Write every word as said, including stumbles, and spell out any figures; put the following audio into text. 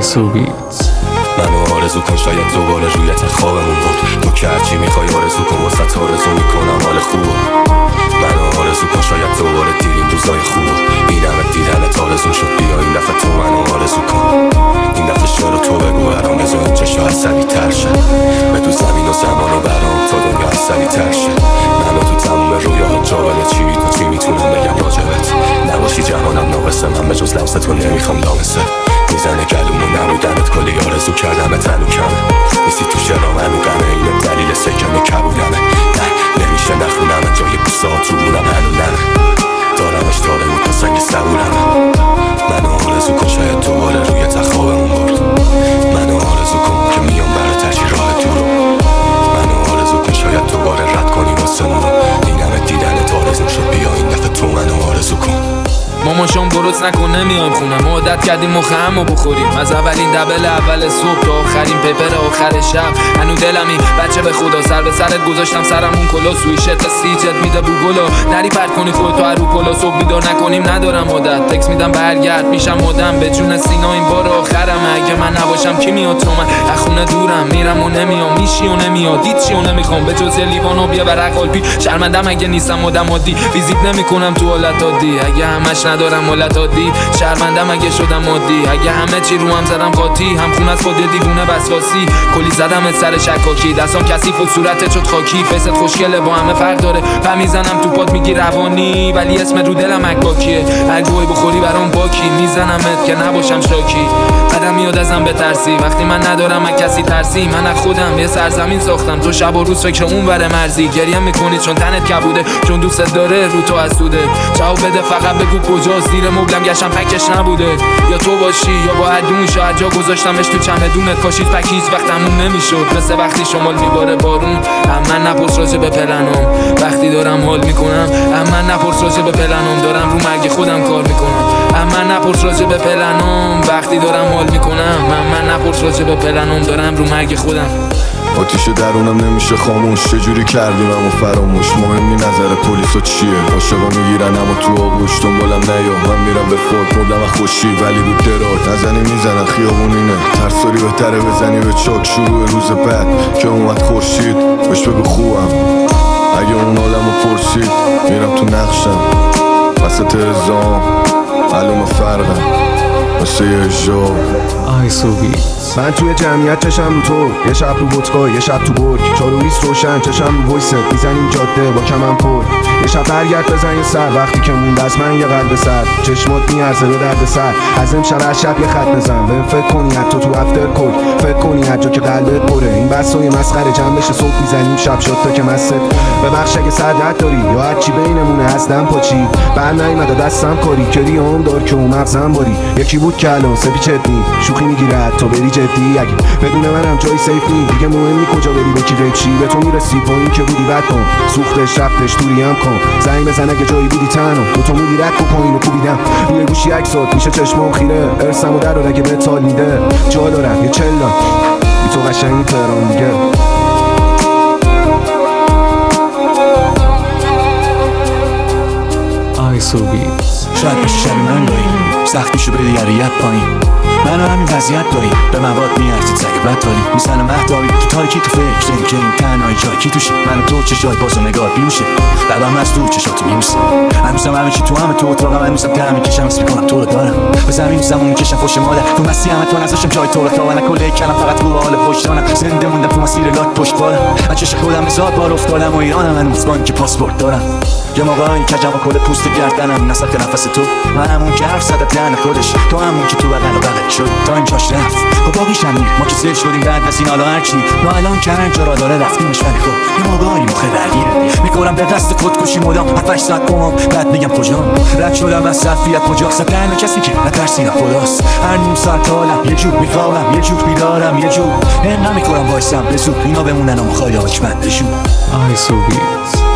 آیسوبیت. منو آرزو کن شاید دوباره روی تخت خوابمون بود. تو که هرچی میخوای آرزو کن واسه آرزو میکنم حال خوبو. منو آرزو کن شاید دوباره دیدیم روزای خوبو. این همه دیدنت آرزون شد بیا این دفعه تو منو آرزو کن. این دفعه شعر تو بگو برام بذار این چشا عصبی تر شه. به تو زمین و زمان و برام تا دنیا عصبی تر شه. منو تو تموم رویاها جاوله چی تو چی میتونم بگم راجبت. نباشی جهانم ناقصه من به جز لمس تو نمیخوام لامسه. میزنه گلومو نبودنت کلی آرزو کردم به تنو کمه. نیستی تو شرام هنو گمه اینه دلیل سکم کبودمه. نه نمیشه نخونم جای بوسات رو بونم هنو نمه. دارمش داره بود تا سنگ صبورمه. منو آرزو کن شاید دوباره روی تخت خوابمون برد. منو آرزو کن که میام برات هرچی راه دورو. منو آرزو کن شاید دوباره رد کنی واسمونو. این همه دیدنت آرزو شد بیا این دفعه تو منو آرزو کن. مامان شام درست نکن نمیایم خونم. ما عادت کردیم مخ همو بخوریم از اولین دبل اول صبح تا آخرین پیپر آخر شب. هنو دلمی بچه به خدا سر به سرت گذاشتم سرمون کلا سویشت سیجت میده بو گلا. نری پرت کنی خودتو هر رو پلا صبح بیدار نکنیم ندارم عادت. تکس میدم برگرد میشم آدم به جون سینا این بار آخرمه. اگه من نباشم کی میاد تو من از خونه دورم میرم و نمیام میشی و نمیاد دید چی و نمیخوام به جز لیوانو بیا برق قلبی. شرمندم اگه نیستم آدم عادی ویزیت نمیکنم تو حالت عادی. اگه همش ندارم حالت عادی شرمندم اگه شدم عادی. اگه همه چی رو هم زدم قاطی هم خون از خود دیوونه وسواسی. کلی زدم سر شکاکی دستام کثیف و صورتت شد خاکی. فست خوشگله با همه فرق داره پا میزنم تو پات میگی روانی ولی اسم رو دلم عکاکیه. هر گوی بخوری برام باکی میزنمت که نباشم شاکی. قدم میاد ازم بترسی وقتی من ندارم من کسی ترسی. من از خودم یه سرزمین ساختم تو شب و روز فکر اون ور مرزی. گریه میکنی چون تنت کبوده چون دوست داره رو تو حسوده. جواب بده فقط بگو کجاست. زیر مبلم گشتم پکش نبوده یا تو باشی یا با هدون شاید جا گذاشتمش تو چمدونت پاشید پک هیچ وقت تموم نمیشد. مثل وقتی شمال میباره بارون اما نپرس راجع به پلنم. وقتی دارم حال میکنم اما نپرس راجع به پلنم. دارم رو مرگ خودم کار میکنم اما نپرس راجع به پلنم. وقتی دارم حال میکنم اما نپرس راجع به پلنم. دارم رو مرگ خودم. آتیش درونم نمیشه خاموش چجوری کردیم اما فراموش. مهمی نظر پلیسا چیه عاشقا میگیرن اما تو آغوش. دنبالم نیا من میرم به فوت مردم از خوشی ولی رو درات نزنی میزنن خیابون اینه. ترساری بهتره بزنی به چاک شروع روز بعد که اومد خورشید بهش بگو خوبم. اگه اون عالمو پرسید میرم تو نقشم وسط ازام معلومه فرقم مثل یه اجرام. آیسوبیت. من توی جمعیت چشم رو تو یه شب رو ودکا یه شب تو برگ. چار و بیست روشن چشم رو ویست میزنیم جاده با کمم پر. یه شب برگرد بزن یه سر وقتی که موند از من یه قلب سر. چشمات میارزه به درد سر از امشب هر شب یه خط بزن. بهم فکر کنی حتی تو افتر کوک فکر کنی هر جا که قلبت پره. این بسای مسخره جمع بشه صبح میزنیم شب شد تا که مست ببخش اگه سردت داری یا هرچی بینمونه هستم پاچی. بر نیومده دستم کاری کری هم دار که اون مغزم باری. یکی بود که الان سپیچت نی شوخی میگیرد تا بری جدی. اگه بدون منم جای سیف نی دیگه مهم نی کجا بری به کی بچی. به تو میرسی با این که بودی بد کن سوختش رفتش دوری هم کن. زنگ بزن اگه جایی بودی تنها دو تا مودی رد کن پایین و کوبیدم روی گوشی عکسات میشه چشمام خیره. ارسم و در رو اگه به تال میده جا دارم یه چلا بی تو قشنگی تهران دیگه. آیسوبیت. شاید بشه شب من دایی سختیشو بده یه ریت پایین. منو همین وضعیت دایی به مواد میارزید سگ بد تالی. میزنم مهدایی تو تاریکی تو فکر نمی که این تنهایی جای کی توشه. منو تو چشای باز و نگاه بیوشه لبم از دور چشاتو میوسه. هنوزم همه چی تو همه تو اتاقم هنوزم که همین کشم اسم میکنم تو رو دارم. به زمین زمون میکشم فوش مادر تو مسیح همه تو نذاشتم جای تو رو تا من کله کلم فقط رو حال پشتانم. زنده موندم تو مسیر لاک پشت بارم. من چش خودم بزاد بار افتادم و ایرانم هنوز با اینکه پاسپورت دارم. یه موقعی کجم و کل پوست گردنم نسخ نفس تو. من همون که حرف زده دهن خودش تو همون که تو بغل و بغل شد تا اینجاش رفت. خب باقیش هم ما که سل شدیم بعد از این حالا هرچی ما الان که هر جا را داره رفتیمش. ولی خب یه موقعی مخه درگیره میکنم به دست خودکشی مدام هفت هشت ساعت قوم بعد میگم کجا رد شدم از صفیت کجاست. تنها کسی که نترسیدم خداست. هر نیم ساعت حالم یه جور میخوابم یه جور بیدارم یه جور اینقدر میکنم وایسم به زود اینا بمونن و مخوای آچ بندشون. آیسوبیت.